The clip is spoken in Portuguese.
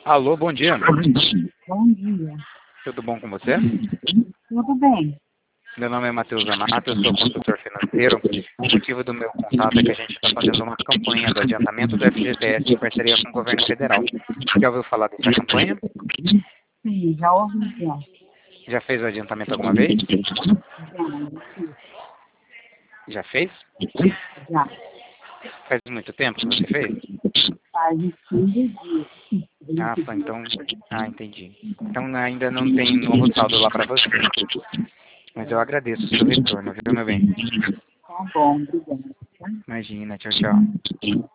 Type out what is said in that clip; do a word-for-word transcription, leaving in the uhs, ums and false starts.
Alô, bom dia. Bom dia. Tudo bom com você? Tudo bem. Meu nome é Matheus Amato, eu sou consultor financeiro. O motivo do meu contato é que a gente está fazendo uma campanha do adiantamento do F G T S em parceria com o governo federal. Já ouviu falar dessa campanha? Sim, já ouvi já. Já fez o adiantamento alguma vez? Já fez? Já. Faz muito tempo que você fez? Faz uns quinze dias. Ah, só então... Ah, entendi. Então ainda não tem novo saldo lá para você. Mas eu agradeço o seu retorno, viu, meu bem? Tá bom, obrigada. Imagina, tchau, tchau.